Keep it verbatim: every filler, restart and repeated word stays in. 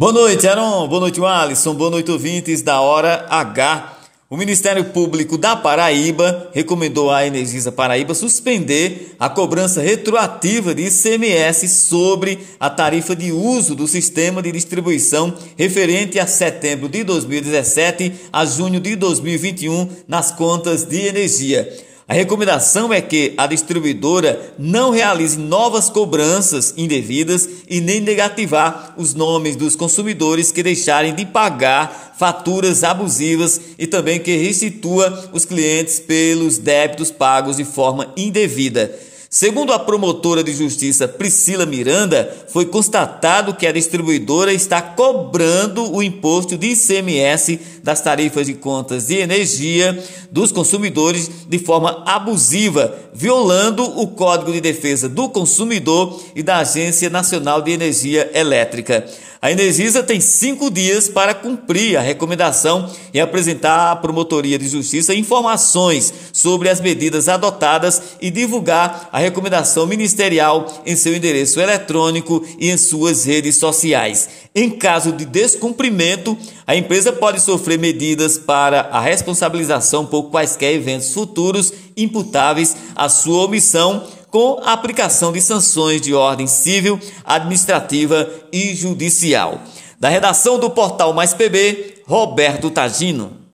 Boa noite, Aron. Boa noite, Alisson. Boa noite, ouvintes da Hora H. O Ministério Público da Paraíba recomendou à Energisa Paraíba suspender a cobrança retroativa de I C M S sobre a tarifa de uso do sistema de distribuição referente a setembro de dois mil e dezessete a junho de dois mil e vinte e um nas contas de energia. A recomendação é que a distribuidora não realize novas cobranças indevidas e nem negativar os nomes dos consumidores que deixarem de pagar faturas abusivas e também que restitua os clientes pelos débitos pagos de forma indevida. Segundo a promotora de justiça Priscila Miranda, foi constatado que a distribuidora está cobrando o imposto de I C M S das tarifas de contas de energia dos consumidores de forma abusiva, violando o Código de Defesa do Consumidor e da Agência Nacional de Energia Elétrica. A Energisa tem cinco dias para cumprir a recomendação e apresentar à Promotoria de Justiça informações sobre as medidas adotadas e divulgar a recomendação ministerial em seu endereço eletrônico e em suas redes sociais. Em caso de descumprimento, a empresa pode sofrer medidas para a responsabilização por quaisquer eventos futuros imputáveis à sua omissão, com a aplicação de sanções de ordem civil, administrativa e judicial. Da redação do Portal Mais P B, Roberto Tagino.